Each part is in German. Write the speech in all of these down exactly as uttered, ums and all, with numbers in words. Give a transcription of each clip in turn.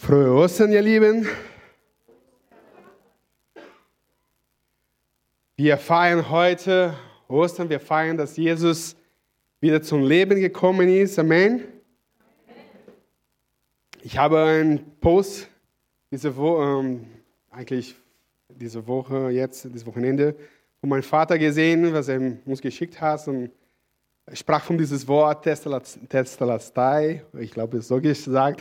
Frohe Ostern, ihr Lieben. Wir feiern heute Ostern, wir feiern, dass Jesus wieder zum Leben gekommen ist. Amen. Ich habe einen Post diese Woche, ähm, eigentlich diese Woche, jetzt, dieses Wochenende, von meinem Vater gesehen, was er uns geschickt hat. Und er sprach von dieses Wort Tetelestai, ich glaube, es ist so gesagt.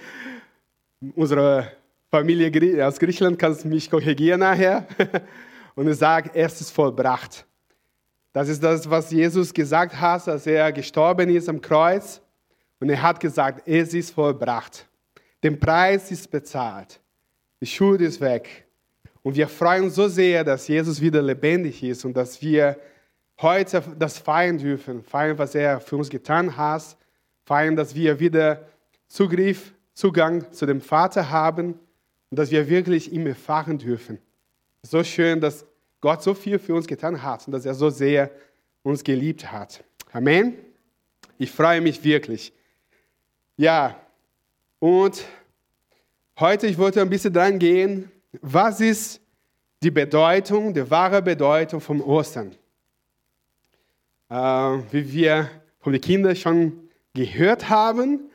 Unsere Familie aus Griechenland kann mich korrigieren nachher. Und er sagt, es ist vollbracht. Das ist das, was Jesus gesagt hat, als er gestorben ist am Kreuz. Und er hat gesagt, es ist vollbracht. Der Preis ist bezahlt. Die Schuld ist weg. Und wir freuen uns so sehr, dass Jesus wieder lebendig ist und dass wir heute das feiern dürfen. Feiern, was er für uns getan hat. Feiern, dass wir wieder Zugriff, Zugang zu dem Vater haben und dass wir wirklich ihm erfahren dürfen. So schön, dass Gott so viel für uns getan hat und dass er so sehr uns geliebt hat. Amen. Ich freue mich wirklich. Ja, und heute, ich wollte ein bisschen dran gehen, was ist die Bedeutung, die wahre Bedeutung von Ostern? Äh, wie wir von den Kindern schon gehört haben,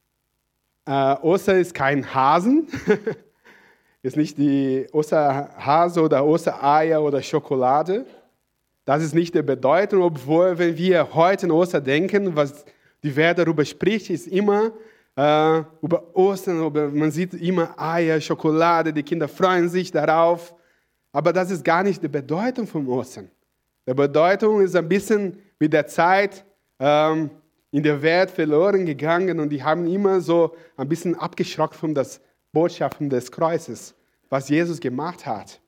äh, Ostern ist kein Hasen, ist nicht die Osterhase oder Ostereier oder Schokolade. Das ist nicht die Bedeutung, obwohl, wenn wir heute an Ostern denken, was die Welt darüber spricht, ist immer äh, über Ostern, über, man sieht immer Eier, Schokolade, die Kinder freuen sich darauf. Aber das ist gar nicht die Bedeutung von Ostern. Die Bedeutung ist ein bisschen mit der Zeit ähm, in der Welt verloren gegangen und die haben immer so ein bisschen abgeschreckt von das Botschaften des Kreuzes, was Jesus gemacht hat.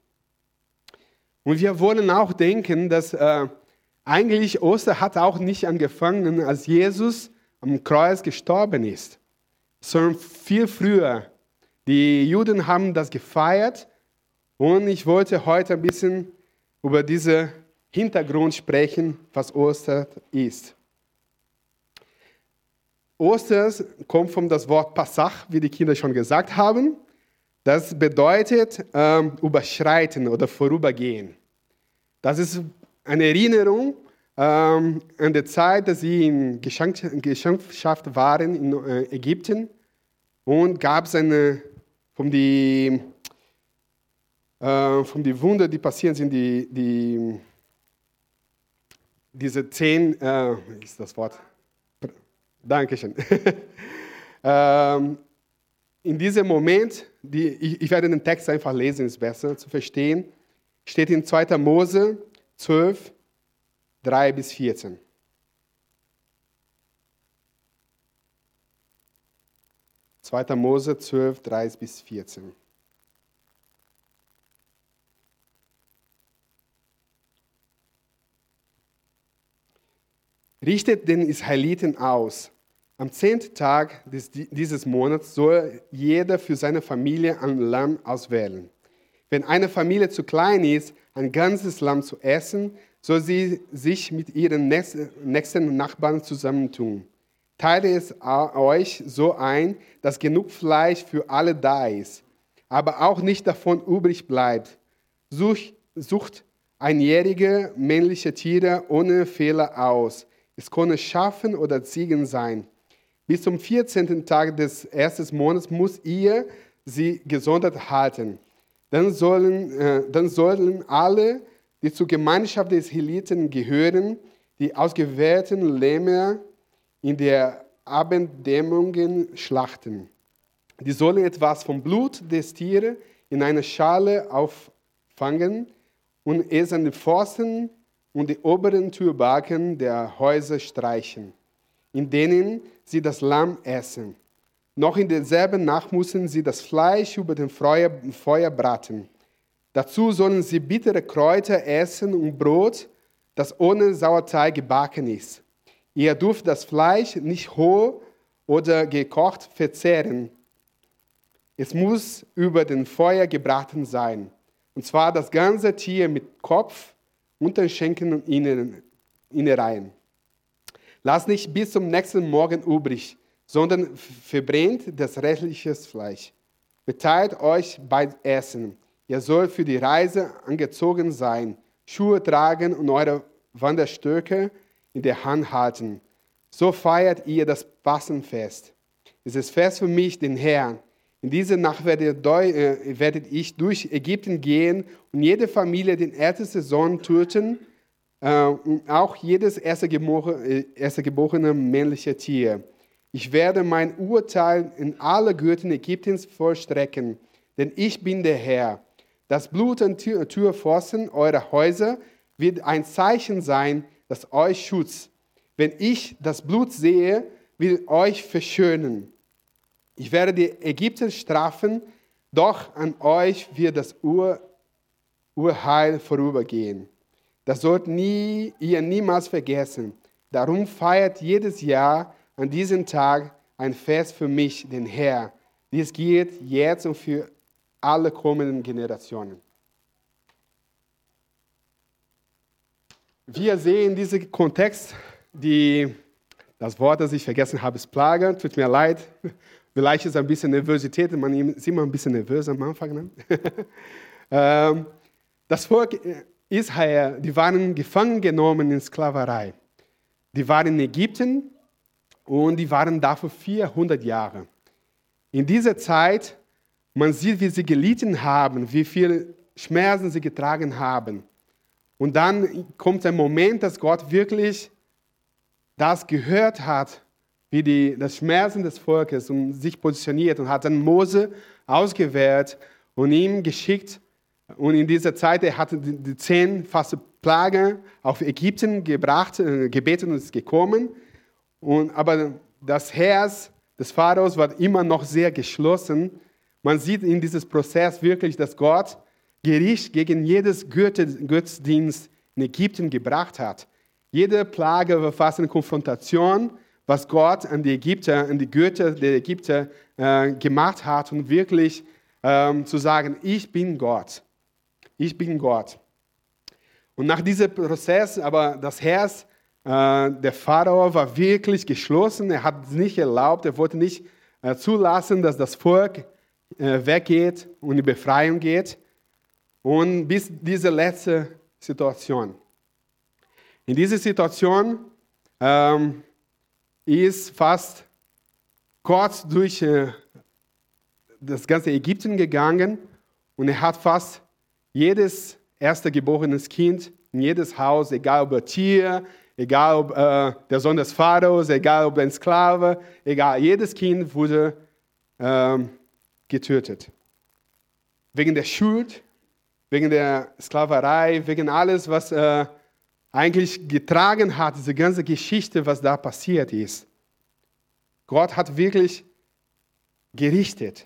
Und wir wollen auch denken, dass äh, eigentlich Ostern hat auch nicht angefangen, als Jesus am Kreuz gestorben ist, sondern viel früher. Die Juden haben das gefeiert und ich wollte heute ein bisschen über diesen Hintergrund sprechen, was Ostern ist. Ostern kommt von das Wort Passach, wie die Kinder schon gesagt haben. Das bedeutet ähm, überschreiten oder vorübergehen. Das ist eine Erinnerung ähm, an die Zeit, dass sie in Gefangenschaft waren in äh, Ägypten und gab es eine von die äh, von die Wunder, die passieren sind, die, die diese zehn, äh, ist das Wort? Dankeschön. ähm, in diesem Moment, die, ich, ich werde den Text einfach lesen, ist besser zu verstehen, steht in zweiter Mose zwölf, drei bis vierzehn. zweiter Mose zwölf, drei bis vierzehn. Richtet den Israeliten aus. Am zehnten Tag des, dieses Monats soll jeder für seine Familie ein Lamm auswählen. Wenn eine Familie zu klein ist, ein ganzes Lamm zu essen, soll sie sich mit ihren nächsten Nachbarn zusammentun. Teile es euch so ein, dass genug Fleisch für alle da ist, aber auch nicht davon übrig bleibt. Sucht, sucht einjährige männliche Tiere ohne Fehler aus. Es können Schafen oder Ziegen sein. Bis zum vierzehnten Tag des ersten Monats muss ihr sie gesondert halten. Dann sollen, äh, dann sollen alle, die zur Gemeinschaft des Israeliten gehören, die ausgewählten Lämmer in der Abenddämmerung schlachten. Die sollen etwas vom Blut des Tieres in einer Schale auffangen und es an den Pfosten und die oberen Türbaken der Häuser streichen, in denen sie das Lamm essen. Noch in derselben Nacht müssen sie das Fleisch über dem Feuer, Feuer braten. Dazu sollen sie bittere Kräuter essen und Brot, das ohne Sauerteig gebacken ist. Ihr dürft das Fleisch nicht roh oder gekocht verzehren. Es muss über dem Feuer gebraten sein. Und zwar das ganze Tier mit Kopf, Unterschenkeln und Innereien. Lass nicht bis zum nächsten Morgen übrig, sondern verbrennt das restliche Fleisch. Beteiligt euch beim Essen. Ihr sollt für die Reise angezogen sein, Schuhe tragen und eure Wanderstöcke in der Hand halten. So feiert ihr das Passenfest. Es ist Fest für mich, den Herrn. In dieser Nacht werdet, äh, werdet ich durch Ägypten gehen und jede Familie den ältesten Sohn töten, äh, und auch jedes erstgeborene, erstgeborene männliche Tier. Ich werde mein Urteil in alle Gürtel Ägyptens vollstrecken, denn ich bin der Herr. Das Blut an Tür, Türpfosten eurer Häuser wird ein Zeichen sein, das euch schützt. Wenn ich das Blut sehe, will euch verschönen. Ich werde die Ägypter strafen, doch an euch wird das Ur, Urheil vorübergehen. Das sollt nie, ihr niemals vergessen. Darum feiert jedes Jahr an diesem Tag ein Fest für mich, den Herr. Dies gilt jetzt und für alle kommenden Generationen. Wir sehen diesen Kontext, die, das Wort, das ich vergessen habe, ist Plage. Tut mir leid. Vielleicht ist ein bisschen Nervosität, man ist immer ein bisschen nervös am Anfang. Ne? Das Volk Israel, die waren gefangen genommen in Sklaverei. Die waren in Ägypten und die waren da für vierhundert Jahre. In dieser Zeit, man sieht, wie sie gelitten haben, wie viel Schmerzen sie getragen haben. Und dann kommt ein Moment, dass Gott wirklich das gehört hat, wie die, das Schmerzen des Volkes und sich positioniert und hat dann Mose ausgewählt und ihm geschickt. Und in dieser Zeit, er hatte die, die zehn fast Plagen auf Ägypten gebracht, äh, gebeten und ist gekommen. Und, aber das Herz des Pharaos war immer noch sehr geschlossen. Man sieht in diesem Prozess wirklich, dass Gott Gericht gegen jedes Götzendienst in Ägypten gebracht hat. Jede Plage war fast eine Konfrontation, was Gott an die Ägypter, an die Götter der Ägypter äh, gemacht hat, und wirklich ähm, zu sagen, ich bin Gott. Ich bin Gott. Und nach diesem Prozess, aber das Herz äh, der Pharao war wirklich geschlossen. Er hat es nicht erlaubt, er wollte nicht äh, zulassen, dass das Volk äh, weggeht und in Befreiung geht. Und bis diese letzte Situation. In dieser Situation ähm, ist fast Gott durch äh, das ganze Ägypten gegangen und er hat fast jedes erstgeborenes Kind in jedes Haus, egal ob ein Tier, egal ob äh, der Sohn des Pharaos, egal ob ein Sklave, egal, jedes Kind wurde äh, getötet. Wegen der Schuld, wegen der Sklaverei, wegen alles, was äh, eigentlich getragen hat, diese ganze Geschichte, was da passiert ist. Gott hat wirklich gerichtet.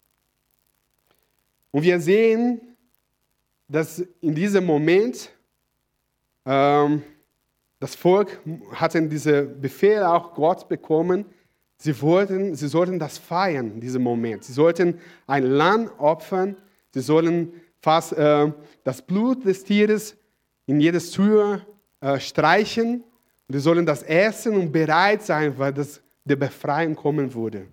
Und wir sehen, dass in diesem Moment ähm, das Volk hatte diesen Befehl auch Gott bekommen, sie, wollten, sie sollten das feiern, in diesem Moment. Sie sollten ein Lamm opfern, sie sollen fast äh, das Blut des Tieres in jedes Tür äh, streichen und sie sollen das essen und bereit sein, weil das der Befreiung kommen würde.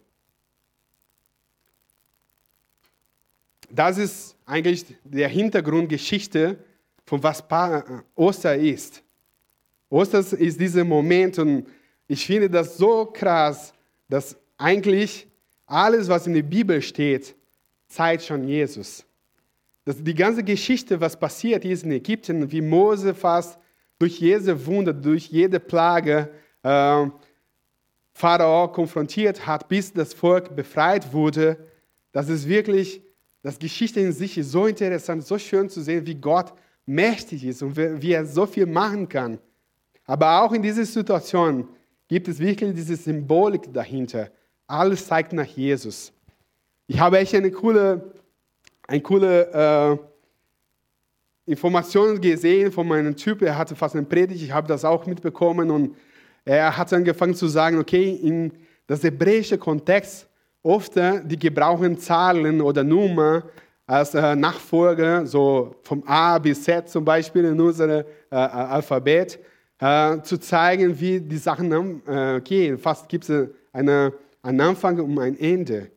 Das ist eigentlich der Hintergrundgeschichte, von was Ostern ist. Ostern ist dieser Moment und ich finde das so krass, dass eigentlich alles, was in der Bibel steht, zeigt schon Jesus. Dass die ganze Geschichte, was passiert ist in Ägypten, wie Mose fast durch jede Wunder, durch jede Plage äh, Pharao konfrontiert hat, bis das Volk befreit wurde, das ist wirklich, das Geschichte in sich ist so interessant, so schön zu sehen, wie Gott mächtig ist und wie er so viel machen kann. Aber auch in dieser Situation gibt es wirklich diese Symbolik dahinter. Alles zeigt nach Jesus. Ich habe echt eine coole, eine coole äh, Information gesehen von meinem Typ. Er hatte fast eine Predigt, ich habe das auch mitbekommen und er hat angefangen zu sagen, okay, in das hebräische Kontext, oft äh, die gebrauchen Zahlen oder Nummer als äh, Nachfolger, so vom A bis Z zum Beispiel in unserem äh, Alphabet, äh, zu zeigen, wie die Sachen äh, gehen. Fast gibt es eine, einen Anfang und ein Ende.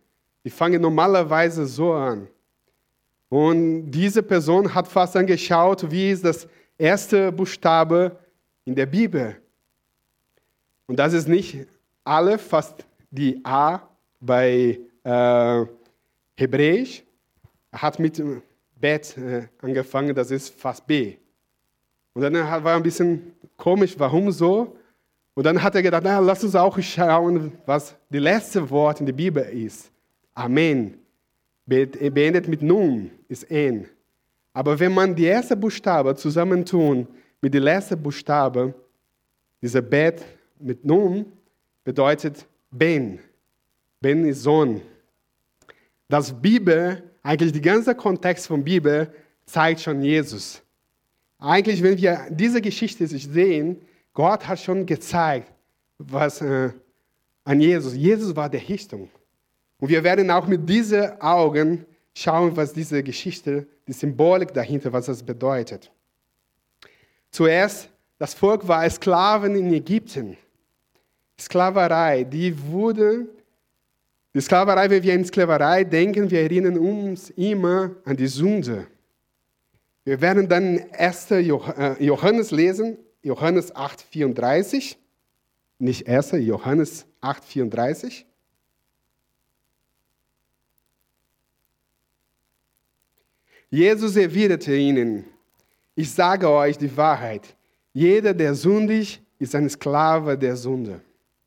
Die fangen normalerweise so an. Und diese Person hat fast angeschaut, wie ist das erste Buchstabe in der Bibel. Und das ist nicht Aleph, fast die A bei äh, Hebräisch. Er hat mit Bet äh, angefangen, das ist fast B. Und dann war er ein bisschen komisch, warum so? Und dann hat er gedacht, na, lass uns auch schauen, was das letzte Wort in der Bibel ist. Amen. Beendet mit Nun ist N. Aber wenn man die ersten Buchstaben zusammentun mit dem letzten Buchstaben, dieser Bet mit Nun, bedeutet Ben. Ben ist Sohn. Das Bibel, eigentlich der ganze Kontext von Bibel, zeigt schon Jesus. Eigentlich, wenn wir diese Geschichte sehen, Gott hat schon gezeigt, was äh, an Jesus. Jesus war der Richtung. Und wir werden auch mit diesen Augen schauen, was diese Geschichte, die Symbolik dahinter, was das bedeutet. Zuerst, das Volk war Sklaven in Ägypten. Sklaverei, die wurde, die Sklaverei, wenn wir an Sklaverei denken, wir erinnern uns immer an die Sünde. Wir werden dann ersten Johannes lesen, Johannes acht, vierunddreißig. Nicht erster Johannes acht, vierunddreißig. Jesus erwiderte ihnen, ich sage euch die Wahrheit, jeder, der sündig, ist ein Sklave der Sünde.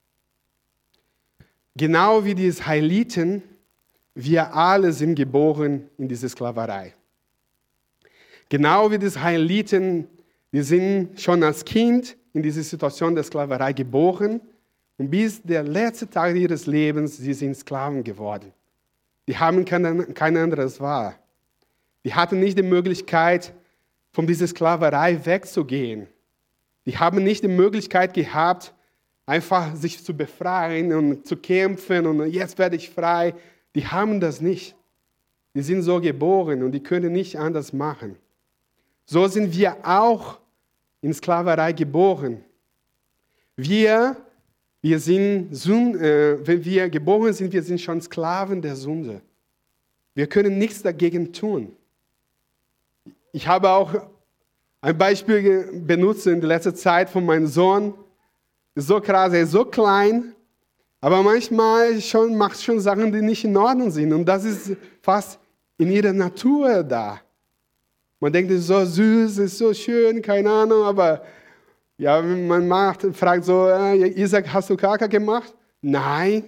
Genau wie die Israeliten, wir alle sind geboren in diese Sklaverei. Genau wie die Israeliten, die sind schon als Kind in diese Situation der Sklaverei geboren und bis der letzte Tag ihres Lebens, sie sind Sklaven geworden. Die haben kein, kein anderes Wahl. Die hatten nicht die Möglichkeit, von dieser Sklaverei wegzugehen. Die haben nicht die Möglichkeit gehabt, einfach sich zu befreien und zu kämpfen und jetzt werde ich frei. Die haben das nicht. Die sind so geboren und die können nicht anders machen. So sind wir auch in Sklaverei geboren. Wir, wir sind, äh, wenn wir geboren sind, wir sind schon Sklaven der Sünde. Wir können nichts dagegen tun. Ich habe auch ein Beispiel benutzt in der letzten Zeit von meinem Sohn. Ist so krass, er ist so klein, aber manchmal schon, macht schon Sachen, die nicht in Ordnung sind. Und das ist fast in ihrer Natur da. Man denkt, es ist so süß, es ist so schön, keine Ahnung, aber ja, man macht, fragt so, äh, Isaac, hast du Kaka gemacht? Nein.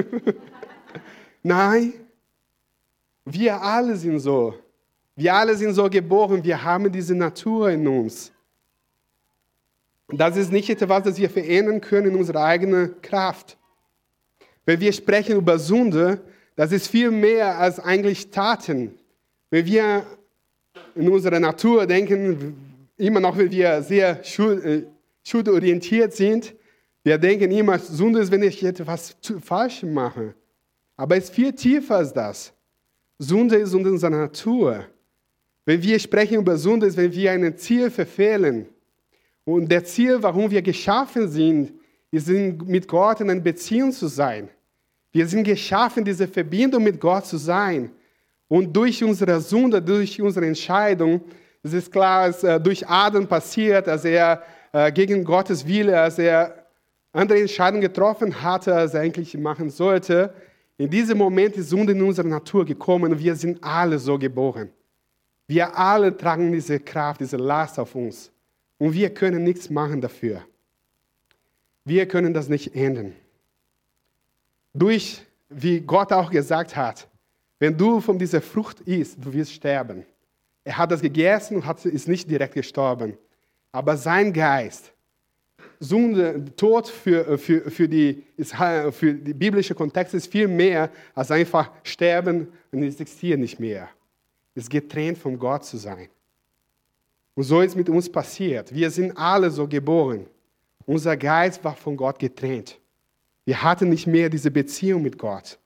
Nein. Wir alle sind so. Wir alle sind so geboren, wir haben diese Natur in uns. Das ist nicht etwas, das wir verändern können in unserer eigenen Kraft. Wenn wir sprechen über Sünde, das ist viel mehr als eigentlich Taten. Wenn wir in unserer Natur denken, immer noch, wenn wir sehr schuldorientiert sind, wir denken immer, Sünde ist, wenn ich etwas falsch mache. Aber es ist viel tiefer als das. Sünde ist in unserer Natur. Wenn wir sprechen über Sünde, ist, wenn wir ein Ziel verfehlen. Und das Ziel, warum wir geschaffen sind, ist, mit Gott in einer Beziehung zu sein. Wir sind geschaffen, diese Verbindung mit Gott zu sein. Und durch unsere Sünde, durch unsere Entscheidung, es ist klar, dass äh, durch Adam passiert, dass er äh, gegen Gottes Wille, als er andere Entscheidungen getroffen hatte, als er eigentlich machen sollte. In diesem Moment ist Sünde in unsere Natur gekommen und wir sind alle so geboren. Wir alle tragen diese Kraft, diese Last auf uns. Und wir können nichts machen dafür. Wir können das nicht ändern. Durch, wie Gott auch gesagt hat, wenn du von dieser Frucht isst, du wirst sterben. Er hat das gegessen und hat, ist nicht direkt gestorben. Aber sein Geist, Sünde, Tod für, für, für, die, für die biblische Kontext ist viel mehr als einfach sterben und es existiert nicht mehr. Es ist getrennt von Gott zu sein. Und so ist es mit uns passiert. Wir sind alle so geboren. Unser Geist war von Gott getrennt. Wir hatten nicht mehr diese Beziehung mit Gott.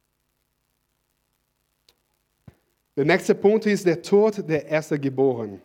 Der nächste Punkt ist der Tod der Erstgeborenen.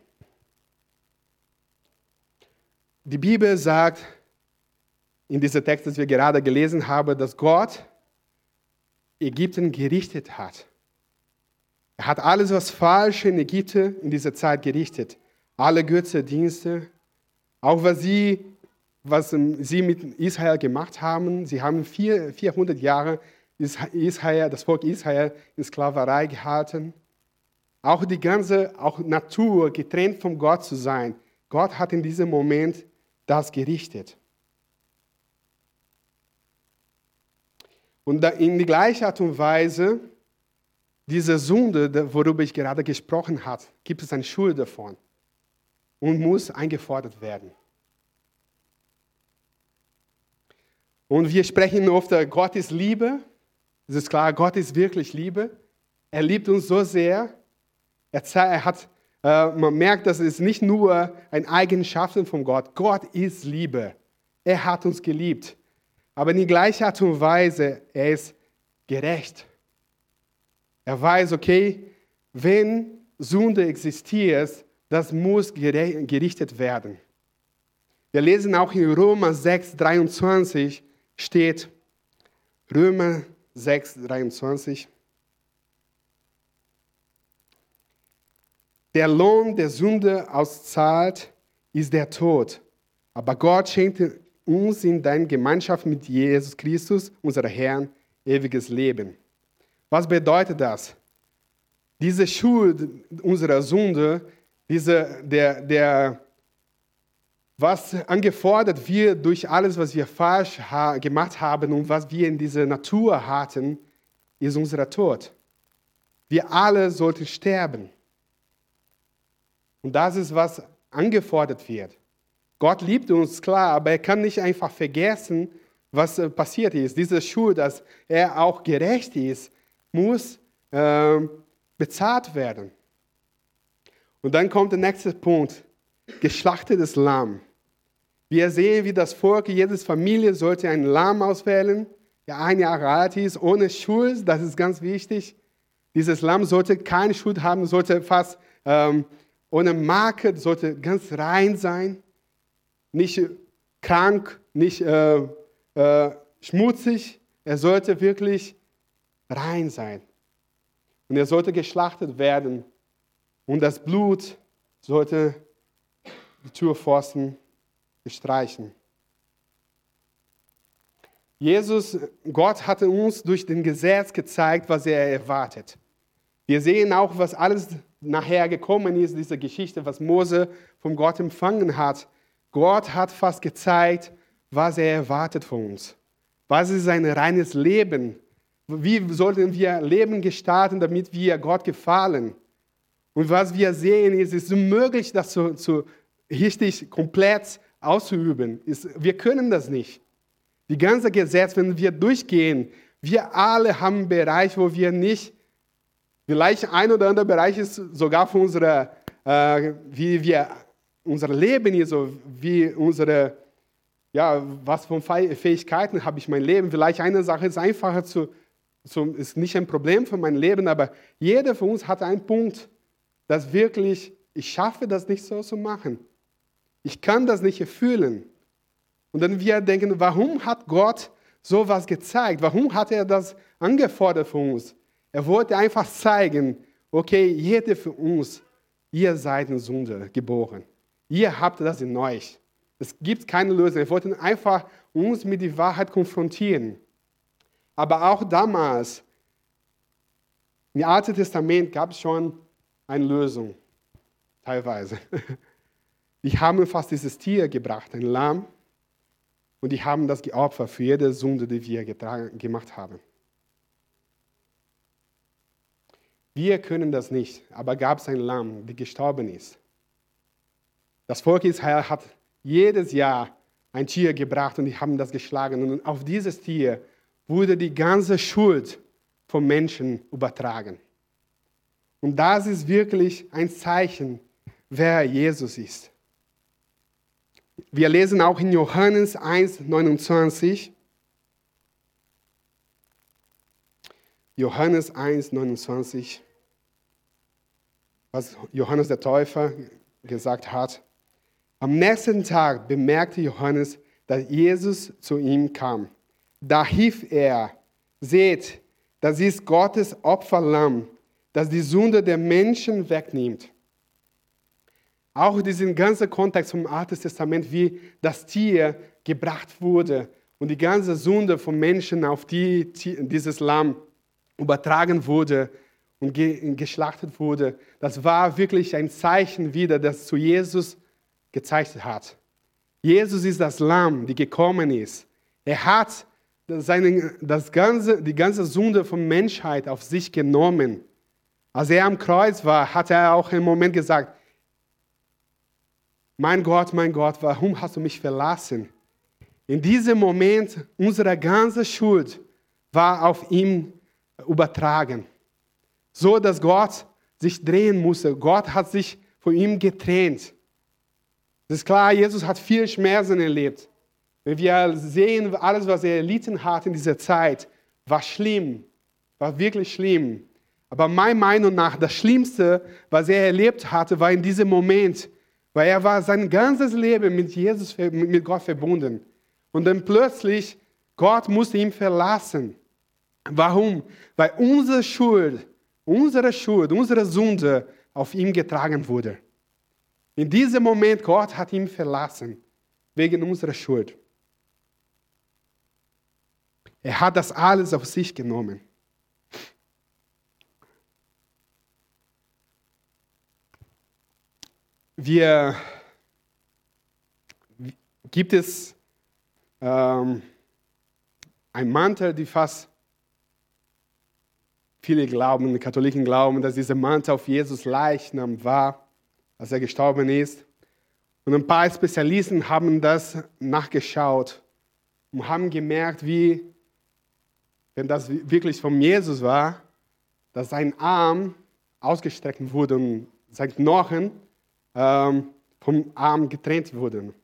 Die Bibel sagt, in diesem Text, das wir gerade gelesen haben, dass Gott Ägypten gerichtet hat. Er hat alles, was falsch in Ägypten in dieser Zeit gerichtet. Alle Götzendienste, auch was sie, was sie mit Israel gemacht haben. Sie haben vier, vierhundert Jahre Israel, das Volk Israel in Sklaverei gehalten. Auch die ganze auch Natur, getrennt von Gott zu sein. Gott hat in diesem Moment das gerichtet. Und in die gleiche Art und Weise, diese Sünde, worüber ich gerade gesprochen habe, gibt es eine Schuld davon und muss eingefordert werden. Und wir sprechen oft, Gott ist Liebe. Es ist klar, Gott ist wirklich Liebe. Er liebt uns so sehr. Er, er hat, äh, man merkt, dass es nicht nur eine Eigenschaft von Gott. Gott ist Liebe. Er hat uns geliebt. Aber in die gleiche Art und Weise, er ist gerecht. Er weiß, okay, wenn Sünde existiert, das muss gerichtet werden. Wir lesen auch in Römer sechs, dreiundzwanzig steht, Römer sechs, dreiundzwanzig. Der Lohn der Sünde auszahlt, ist der Tod. Aber Gott schenkte uns in der Gemeinschaft mit Jesus Christus, unserem Herrn, ewiges Leben. Was bedeutet das? Diese Schuld unserer Sünde, diese, der, der, was angefordert wird durch alles, was wir falsch ha- gemacht haben und was wir in dieser Natur hatten, ist unser Tod. Wir alle sollten sterben. Und das ist, was angefordert wird. Gott liebt uns, klar, aber er kann nicht einfach vergessen, was passiert ist. Diese Schuld, dass er auch gerecht ist, muss äh, bezahlt werden. Und dann kommt der nächste Punkt, geschlachtetes Lamm. Wir sehen, wie das Volk, jede Familie sollte ein Lamm auswählen, der ein Jahr alt ist, ohne Schuld, das ist ganz wichtig. Dieses Lamm sollte keine Schuld haben, sollte fast ähm, ohne Marke, sollte ganz rein sein. Nicht krank, nicht äh, äh, schmutzig. Er sollte wirklich rein sein. Und er sollte geschlachtet werden. Und das Blut sollte die Türpfosten bestreichen. Jesus, Gott hatte uns durch den Gesetz gezeigt, was er erwartet. Wir sehen auch, was alles nachher gekommen ist, diese Geschichte, was Mose von Gott empfangen hat. Gott hat fast gezeigt, was er erwartet von uns. Was ist ein reines Leben? Wie sollten wir Leben gestalten, damit wir Gott gefallen? Und was wir sehen, ist, es ist unmöglich, das zu, zu richtig komplett auszuüben. Wir können das nicht. Die ganze Gesetz, wenn wir durchgehen, wir alle haben einen Bereich, wo wir nicht, vielleicht ein oder andere Bereich ist sogar für unsere, äh, wie wir unser Leben ist, so wie unsere, ja, was für Fähigkeiten habe ich mein Leben. Vielleicht eine Sache ist einfacher zu, zu, ist nicht ein Problem für mein Leben, aber jeder von uns hat einen Punkt, dass wirklich, ich schaffe das nicht so zu machen. Ich kann das nicht erfüllen. Und dann wir denken, warum hat Gott sowas gezeigt? Warum hat er das angefordert von uns? Er wollte einfach zeigen, okay, jeder von uns, ihr seid in Sünde geboren. Ihr habt das in euch. Es gibt keine Lösung. Er wollte einfach uns mit der Wahrheit konfrontieren. Aber auch damals, im Alten Testament gab es schon eine Lösung, teilweise. Die haben fast dieses Tier gebracht, ein Lamm, und die haben das geopfert für jede Sünde, die wir getragen, gemacht haben. Wir können das nicht, aber gab es ein Lamm, das gestorben ist. Das Volk Israel hat jedes Jahr ein Tier gebracht und die haben das geschlagen. Und auf dieses Tier wurde die ganze Schuld vom Menschen übertragen. Und das ist wirklich ein Zeichen, wer Jesus ist. Wir lesen auch in Johannes eins, neunundzwanzig. Johannes eins, neunundzwanzig. Was Johannes der Täufer gesagt hat. Am nächsten Tag bemerkte Johannes, dass Jesus zu ihm kam. Da rief er, seht, Das ist Gottes Opferlamm, das die Sünde der Menschen wegnimmt. Auch diesen ganzen Kontext vom Alten Testament, wie das Tier gebracht wurde und die ganze Sünde von Menschen auf die, dieses Lamm übertragen wurde und ge, geschlachtet wurde, das war wirklich ein Zeichen wieder, das zu Jesus gezeichnet hat. Jesus ist das Lamm, die gekommen ist. Er hat seine, das ganze, die ganze Sünde von Menschheit auf sich genommen. Als er am Kreuz war, hat er auch im Moment gesagt, mein Gott, mein Gott, warum hast du mich verlassen? In diesem Moment, unsere ganze Schuld war auf ihm übertragen. So, dass Gott sich drehen musste. Gott hat sich von ihm getrennt. Es ist klar, Jesus hat viel Schmerzen erlebt. Wenn wir sehen, alles, was er erlitten hat in dieser Zeit, war schlimm, war wirklich schlimm. Aber meiner Meinung nach, das Schlimmste, was er erlebt hatte, war in diesem Moment, weil er war sein ganzes Leben mit Jesus, mit Gott verbunden. Und dann plötzlich, Gott musste ihn verlassen. Warum? Weil unsere Schuld, unsere Schuld, unsere Sünde auf ihm getragen wurde. In diesem Moment, Gott hat ihn verlassen, wegen unserer Schuld. Er hat das alles auf sich genommen. Wir, gibt es ähm, ein Mantel, die fast viele glauben, die Katholiken glauben, dass dieser Mantel auf Jesus Leichnam war, als er gestorben ist. Und ein paar Spezialisten haben das nachgeschaut und haben gemerkt, wie, wenn das wirklich von Jesus war, dass sein Arm ausgestreckt wurde und sein Knochen ähm, vom Arm getrennt wurden.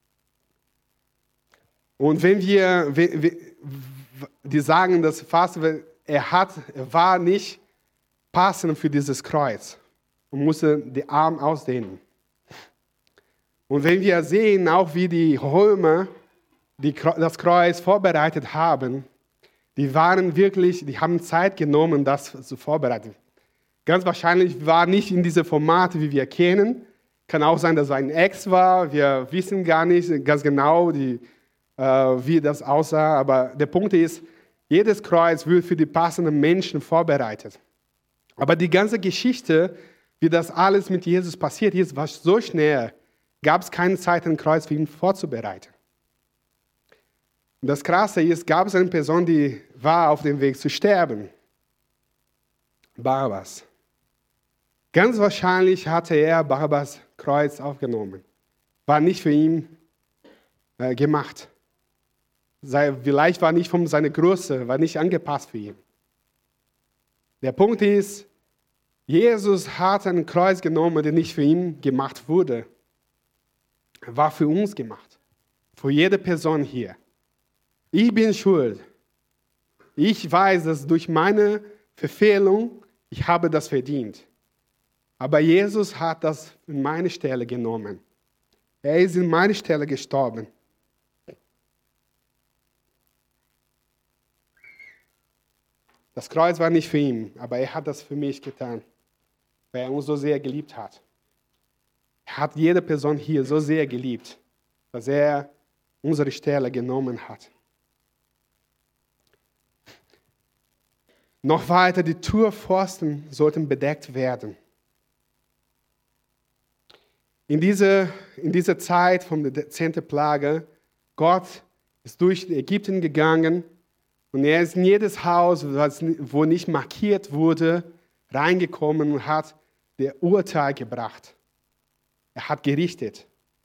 Und wenn wir, wir, wir die sagen, dass fast er hat, er war nicht passend für dieses Kreuz und musste den Arm ausdehnen. Und wenn wir sehen, auch wie die Römer die, das Kreuz vorbereitet haben, die waren wirklich, die haben Zeit genommen, das zu vorbereiten. Ganz wahrscheinlich war nicht in diesem Format, wie wir kennen. Kann auch sein, dass es ein Ex war. Wir wissen gar nicht ganz genau, die, äh, wie das aussah. Aber der Punkt ist, jedes Kreuz wird für die passenden Menschen vorbereitet. Aber die ganze Geschichte, wie das alles mit Jesus passiert ist, war so schnell, gab es keine Zeit, ein Kreuz für ihn vorzubereiten. Und das Krasse ist, gab es eine Person, die war auf dem Weg zu sterben. Barabbas. Ganz wahrscheinlich hatte er Barabbas Kreuz aufgenommen. War nicht für ihn äh, gemacht. Sei, vielleicht war nicht von seiner Größe, war nicht angepasst für ihn. Der Punkt ist, Jesus hat ein Kreuz genommen, der nicht für ihn gemacht wurde. War für uns gemacht. Für jede Person hier. Ich bin schuld. Ich weiß, dass durch meine Verfehlung, ich habe das verdient. Aber Jesus hat das in meine Stelle genommen. Er ist in meine Stelle gestorben. Das Kreuz war nicht für ihn, aber er hat das für mich getan, weil er uns so sehr geliebt hat. Er hat jede Person hier so sehr geliebt, dass er unsere Stelle genommen hat. Noch weiter, die Türpfosten sollten bedeckt werden. In dieser, in dieser Zeit von der zehnten Plage, Gott ist durch Ägypten gegangen und er ist in jedes Haus, wo nicht markiert wurde, reingekommen und hat der Urteil gebracht. Er hat gerichtet.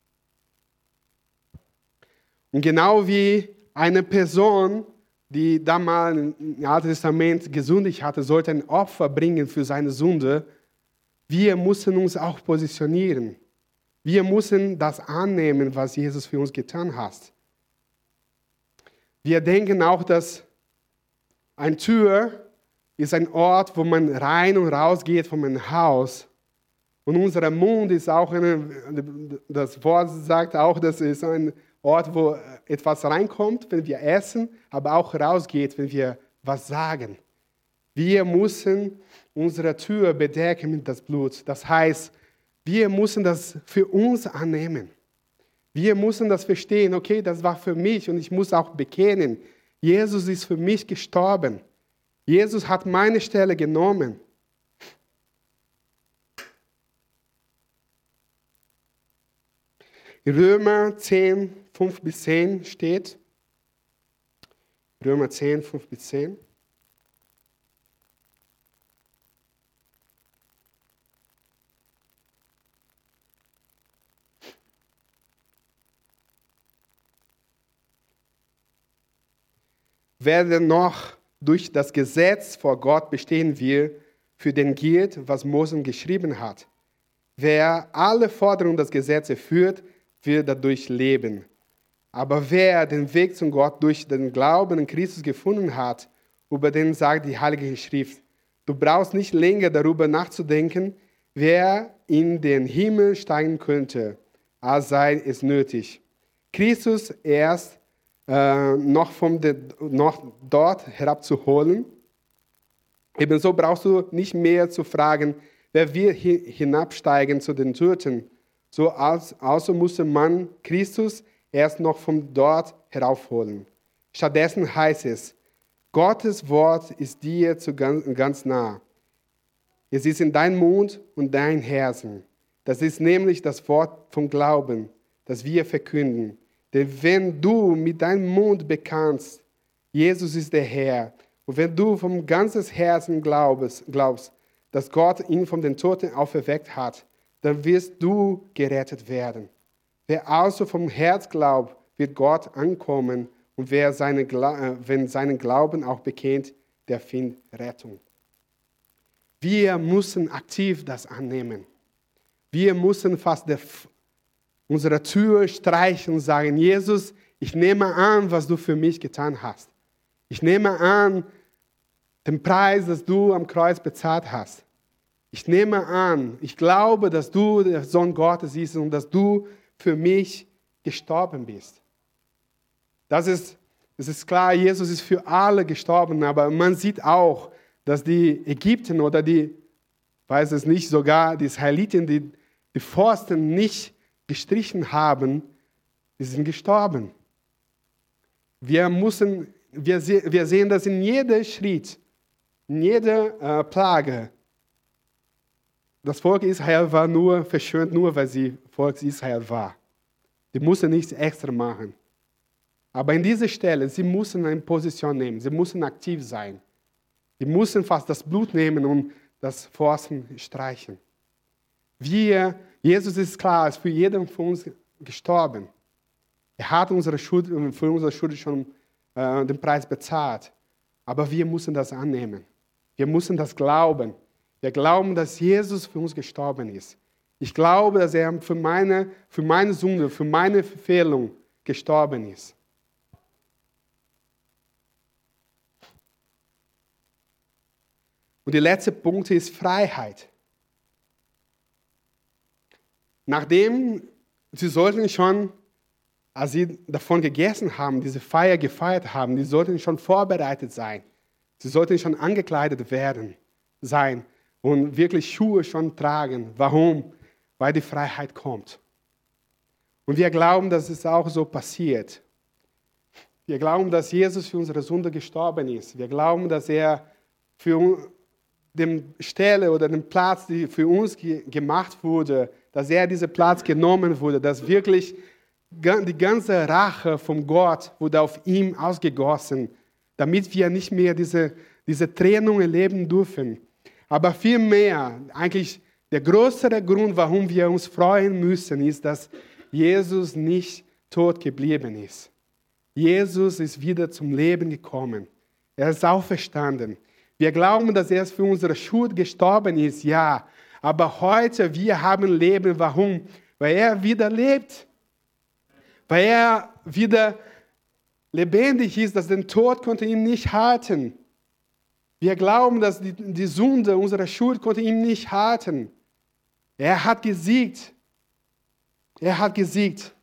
Und genau wie eine Person, die damals im Alten Testament gesündigt hatte, sollte ein Opfer bringen für seine Sünde, wir müssen uns auch positionieren. Wir müssen das annehmen, was Jesus für uns getan hat. Wir denken auch, dass eine Tür ist ein Ort, wo man rein und raus geht von einem Haus. Und unser Mund ist auch, eine, das Wort sagt auch, das ist ein Ort, wo etwas reinkommt, wenn wir essen, aber auch rausgeht, wenn wir was sagen. Wir müssen unsere Tür bedecken mit das Blut. Das heißt, wir müssen das für uns annehmen. Wir müssen das verstehen, okay, das war für mich und ich muss auch bekennen, Jesus ist für mich gestorben. Jesus hat meine Stelle genommen. In Römer zehn, fünf bis zehn steht, Römer zehn, fünf bis zehn. Wer denn noch durch das Gesetz vor Gott bestehen will, für den gilt, was Mose geschrieben hat. Wer alle Forderungen des Gesetzes erfüllt, wird dadurch leben. Aber wer den Weg zum Gott durch den Glauben in Christus gefunden hat, über den sagt die Heilige Schrift, du brauchst nicht länger darüber nachzudenken, wer in den Himmel steigen könnte, als sei es nötig. Christus erst äh, noch, vom de, noch dort herabzuholen. Ebenso brauchst du nicht mehr zu fragen, wer wird hinabsteigen zu den Toten. So als, also musste man Christus erst noch von dort heraufholen. Stattdessen heißt es, Gottes Wort ist dir zu ganz, ganz nah. Es ist in deinem Mund und dein Herzen. Das ist nämlich das Wort vom Glauben, das wir verkünden. Denn wenn du mit deinem Mund bekennst, Jesus ist der Herr, und wenn du vom ganzen Herzen glaubst, glaubst, dass Gott ihn von den Toten auferweckt hat, dann wirst du gerettet werden. Wer also vom Herz glaubt, wird Gott ankommen, und wer seine, wenn seinen Glauben auch bekennt, der findet Rettung. Wir müssen aktiv das annehmen. Wir müssen fast der, unsere Tür streichen und sagen, Jesus, ich nehme an, was du für mich getan hast. Ich nehme an, den Preis, das du am Kreuz bezahlt hast. Ich nehme an, ich glaube, dass du der Sohn Gottes bist und dass du für mich gestorben bist. Das ist, das ist klar, Jesus ist für alle gestorben, aber man sieht auch, dass die Ägypten oder die, weiß es nicht, sogar die Israeliten, die die Forsten nicht gestrichen haben, die sind gestorben. Wir müssen, wir, se, wir sehen das in jedem Schritt, in jeder äh, Plage. Das Volk Israel war nur verschont, nur weil sie Volk Israel war. Die mussten nichts extra machen. Aber in dieser Stelle, sie mussten eine Position nehmen, sie mussten aktiv sein. Sie mussten fast das Blut nehmen und das Forsten streichen. Wir, Jesus ist klar, ist für jeden von uns gestorben. Er hat unsere Schuld, für unsere Schuld schon äh, den Preis bezahlt. Aber wir müssen das annehmen. Wir müssen das glauben. Wir glauben, dass Jesus für uns gestorben ist. Ich glaube, dass er für meine, für meine Sünde, für meine Verfehlung gestorben ist. Und der letzte Punkt ist Freiheit. Nachdem sie sollten schon, als sie davon gegessen haben, diese Feier gefeiert haben, die sollten schon vorbereitet sein. Sie sollten schon angekleidet werden, sein und wirklich Schuhe schon tragen. Warum? Weil die Freiheit kommt. Und wir glauben, dass es auch so passiert. Wir glauben, dass Jesus für unsere Sünde gestorben ist. Wir glauben, dass er für die Stelle oder den Platz, die für uns ge- gemacht wurde, dass er diesen Platz genommen wurde, dass wirklich die ganze Rache von Gott wurde auf ihm ausgegossen, damit wir nicht mehr diese, diese Trennung erleben dürfen. Aber vielmehr, eigentlich der größere Grund, warum wir uns freuen müssen, ist, dass Jesus nicht tot geblieben ist. Jesus ist wieder zum Leben gekommen. Er ist auferstanden. Wir glauben, dass er für unsere Schuld gestorben ist, ja. Aber heute, wir haben Leben. Warum? Weil er wieder lebt. Weil er wieder lebendig ist, dass den Tod konnte ihn nicht halten. Wir glauben, dass die, die Sünde unserer Schuld konnte ihn nicht halten. Er hat gesiegt. Er hat gesiegt.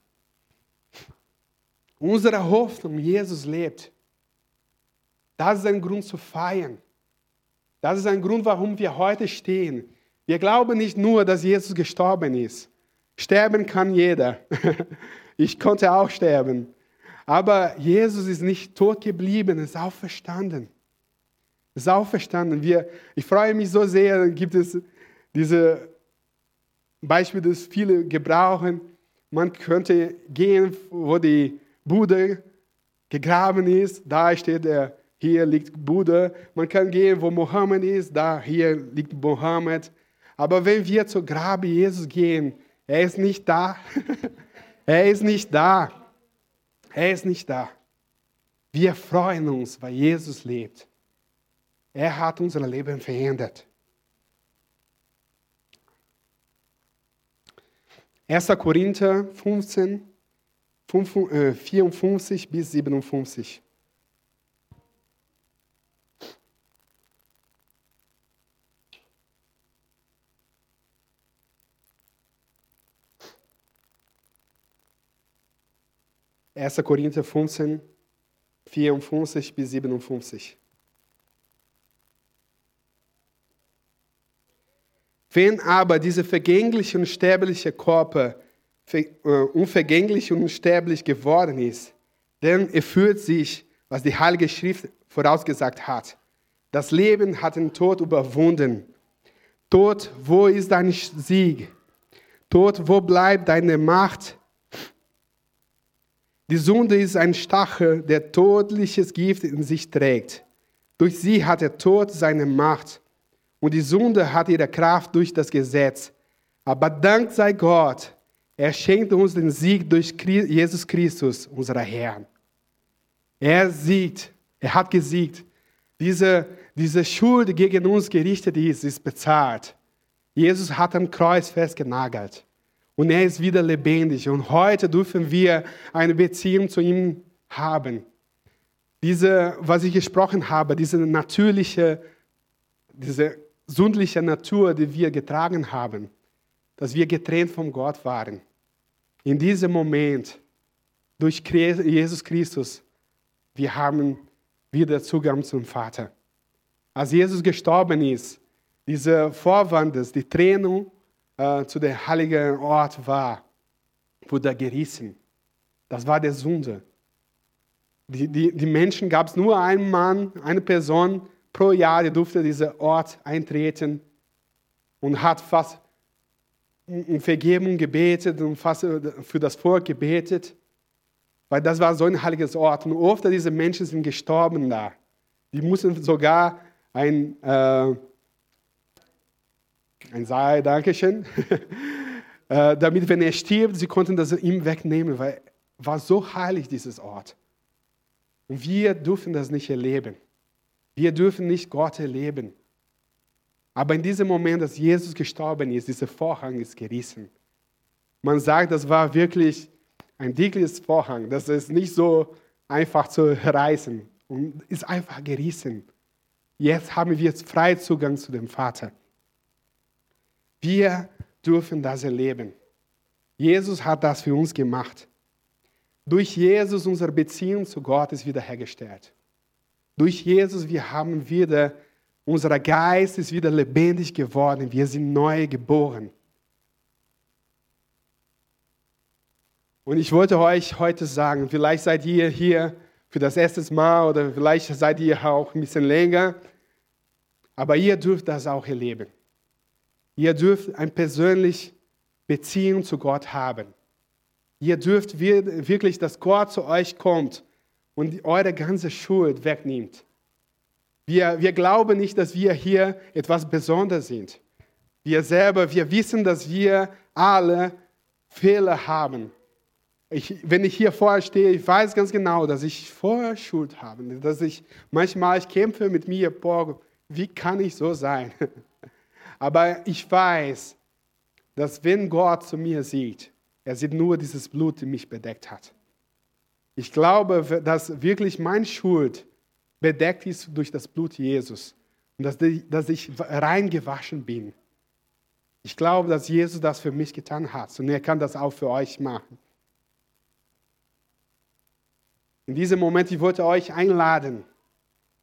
Unsere Hoffnung, Jesus lebt. Das ist ein Grund zu feiern. Das ist ein Grund, warum wir heute stehen. Wir glauben nicht nur, dass Jesus gestorben ist. Sterben kann jeder. Ich konnte auch sterben. Aber Jesus ist nicht tot geblieben, er ist auferstanden. Er ist auferstanden. Wir, ich freue mich so sehr, gibt es diese Beispiele, das viele gebrauchen. Man könnte gehen, wo die Bude gegraben ist, da steht er, hier liegt Bude. Man kann gehen, wo Mohammed ist, da hier liegt Mohammed. Aber wenn wir zur Grabe Jesus gehen, er ist nicht da. Er ist nicht da. Er ist nicht da. Wir freuen uns, weil Jesus lebt. Er hat unser Leben verändert. erster Korinther fünfzehn, vierundfünfzig bis siebenundfünfzig. erster Korinther fünfzehn, vierundfünfzig bis siebenundfünfzig. Wenn aber dieser vergängliche und sterbliche Körper unvergänglich und unsterblich geworden ist, dann erfüllt sich, was die Heilige Schrift vorausgesagt hat. Das Leben hat den Tod überwunden. Tod, wo ist dein Sieg? Tod, wo bleibt deine Macht? Die Sünde ist ein Stachel, der tödliches Gift in sich trägt. Durch sie hat der Tod seine Macht. Und die Sünde hat ihre Kraft durch das Gesetz. Aber Dank sei Gott, er schenkt uns den Sieg durch Jesus Christus, unser Herrn. Er siegt, er hat gesiegt. Diese, diese Schuld, die gegen uns gerichtet ist, ist bezahlt. Jesus hat am Kreuz festgenagelt. Und er ist wieder lebendig. Und heute dürfen wir eine Beziehung zu ihm haben. Diese, was ich gesprochen habe, diese natürliche, diese sündliche Natur, die wir getragen haben, dass wir getrennt von Gott waren. In diesem Moment, durch Jesus Christus, wir haben wieder Zugang zum Vater. Als Jesus gestorben ist, diese Vorwand, die Trennung äh, zu dem heiligen Ort war, wurde gerissen. Das war der Sünde. Die, die, die Menschen gab es nur einen Mann, eine Person pro Jahr, die durfte diesen Ort eintreten und hat fast um Vergebung gebetet und fast für das Volk gebetet, weil das war so ein heiliges Ort. Und oft diese Menschen sind gestorben da. Die mussten sogar ein, äh, ein Sei, Dankeschön, äh, damit, wenn er stirbt, sie konnten das ihm wegnehmen, weil es war so heilig, dieses Ort. Und wir dürfen das nicht erleben. Wir dürfen nicht Gott erleben. Aber in diesem Moment, dass Jesus gestorben ist, dieser Vorhang ist gerissen. Man sagt, das war wirklich ein dickes Vorhang. Das ist nicht so einfach zu reißen. Und ist einfach gerissen. Jetzt haben wir jetzt frei Zugang zu dem Vater. Wir dürfen das erleben. Jesus hat das für uns gemacht. Durch Jesus unsere Beziehung zu Gott ist wiederhergestellt. Durch Jesus wir haben wieder, unser Geist ist wieder lebendig geworden. Wir sind neu geboren. Und ich wollte euch heute sagen, vielleicht seid ihr hier für das erste Mal oder vielleicht seid ihr auch ein bisschen länger, aber ihr dürft das auch erleben. Ihr dürft eine persönliche Beziehung zu Gott haben. Ihr dürft wirklich, dass Gott zu euch kommt und eure ganze Schuld wegnimmt. Wir, wir glauben nicht, dass wir hier etwas Besonderes sind. Wir selber, wir wissen, dass wir alle Fehler haben. Ich, wenn ich hier vorher stehe, ich weiß ganz genau, dass ich vorher Schuld habe. Dass ich manchmal ich kämpfe mit mir, boah, wie kann ich so sein? Aber ich weiß, dass wenn Gott zu mir sieht, er sieht nur dieses Blut, das mich bedeckt hat. Ich glaube, dass wirklich meine Schuld bedeckt ist durch das Blut Jesus und dass, die, dass ich rein gewaschen bin. Ich glaube, dass Jesus das für mich getan hat und er kann das auch für euch machen. In diesem Moment, ich wollte euch einladen,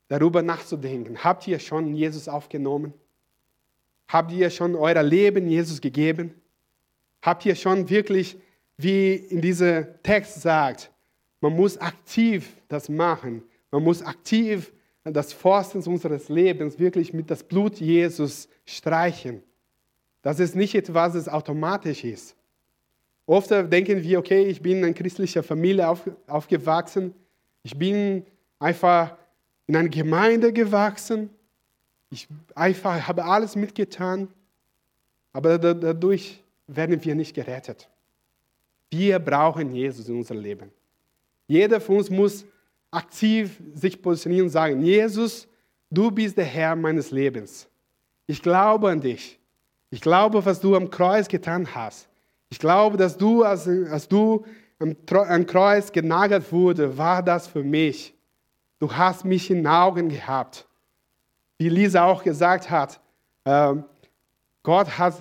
darüber nachzudenken. Habt ihr schon Jesus aufgenommen? Habt ihr schon euer Leben Jesus gegeben? Habt ihr schon wirklich, wie in diesem Text sagt, man muss aktiv das machen. Man muss aktiv das Forsten unseres Lebens wirklich mit das Blut Jesus streichen. Das ist nicht etwas, das automatisch ist. Oft denken wir, okay, ich bin in einer christlichen Familie auf, aufgewachsen. Ich bin einfach in einer Gemeinde gewachsen. Ich einfach habe alles mitgetan. Aber dadurch werden wir nicht gerettet. Wir brauchen Jesus in unserem Leben. Jeder von uns muss aktiv sich positionieren und sagen, Jesus, du bist der Herr meines Lebens. Ich glaube an dich. Ich glaube, was du am Kreuz getan hast. Ich glaube, dass du, als, als du am, am Kreuz genagelt wurde, war das für mich. Du hast mich in den Augen gehabt. Wie Lisa auch gesagt hat, äh, Gott hat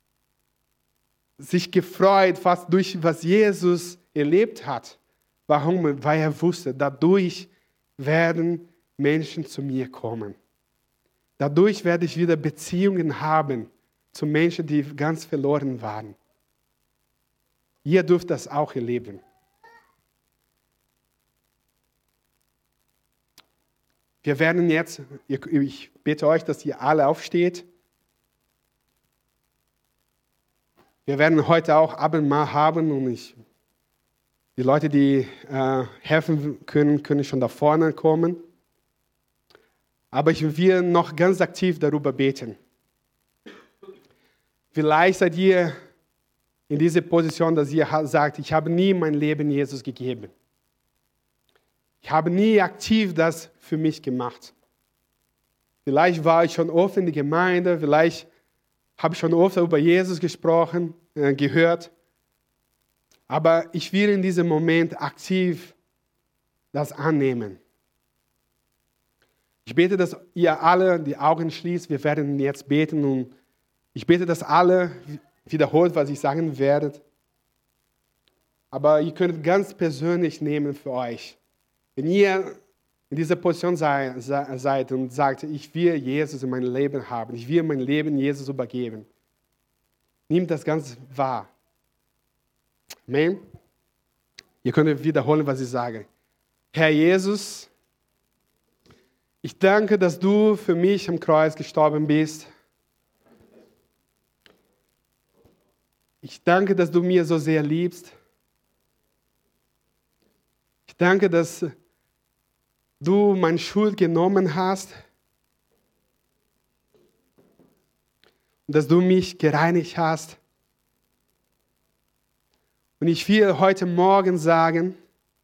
sich gefreut, fast durch was Jesus erlebt hat. Warum? Weil er wusste, dadurch werden Menschen zu mir kommen. Dadurch werde ich wieder Beziehungen haben zu Menschen, die ganz verloren waren. Ihr dürft das auch erleben. Wir werden jetzt, ich bitte euch, dass ihr alle aufsteht. Wir werden heute auch Abendmahl haben und ich, die Leute, die äh, helfen können, können schon da vorne kommen. Aber ich will noch ganz aktiv darüber beten. Vielleicht seid ihr in dieser Position, dass ihr sagt, ich habe nie mein Leben Jesus gegeben. Ich habe nie aktiv das für mich gemacht. Vielleicht war ich schon oft in der Gemeinde, vielleicht habe ich schon oft über Jesus gesprochen, äh, gehört. Aber ich will in diesem Moment aktiv das annehmen. Ich bete, dass ihr alle die Augen schließt. Wir werden jetzt beten und ich bete, dass alle wiederholt, was ich sagen werde. Aber ihr könnt ganz persönlich nehmen für euch. Wenn ihr in dieser Position sei, seid und sagt, ich will Jesus in meinem Leben haben, ich will mein Leben Jesus übergeben, nehmt das ganz wahr. Amen. Ihr könnt wiederholen, was ich sage. Herr Jesus, ich danke, dass du für mich am Kreuz gestorben bist. Ich danke, dass du mir so sehr liebst. Ich danke, dass du meine Schuld genommen hast und dass du mich gereinigt hast. Und ich will heute Morgen sagen,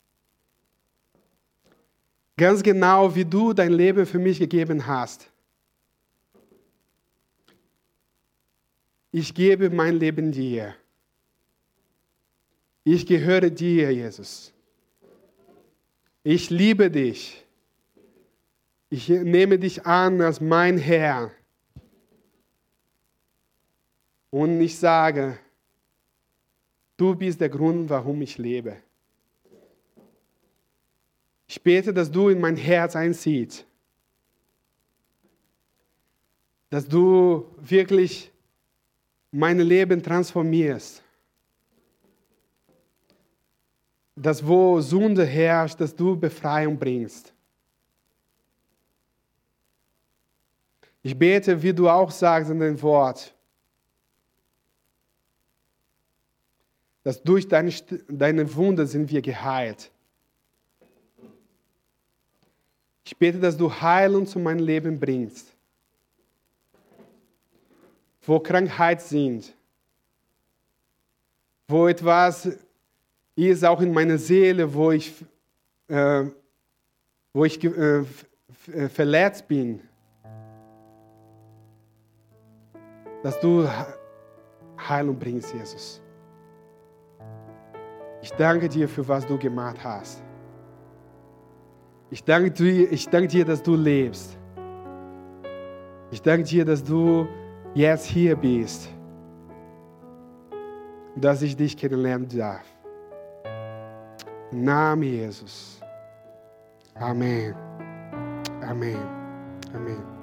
ganz genau wie du dein Leben für mich gegeben hast. Ich gebe mein Leben dir. Ich gehöre dir, Jesus. Ich liebe dich. Ich nehme dich an als mein Herr. Und ich sage, du bist der Grund, warum ich lebe. Ich bete, dass du in mein Herz einziehst. Dass du wirklich mein Leben transformierst. Dass wo Sünde herrscht, dass du Befreiung bringst. Ich bete, wie du auch sagst in deinem Wort, dass durch deine, deine Wunde sind wir geheilt. Ich bete, dass du Heilung zu meinem Leben bringst. Wo Krankheit sind, wo etwas ist auch in meiner Seele, wo ich, äh, wo ich äh, verletzt bin, dass du Heilung bringst, Jesus. Ich danke dir für was du gemacht hast. Ich danke dir, ich danke dir, dass du lebst. Ich danke dir, dass du jetzt hier bist und dass ich dich kennenlernen darf. Im Namen Jesus. Amen. Amen. Amen.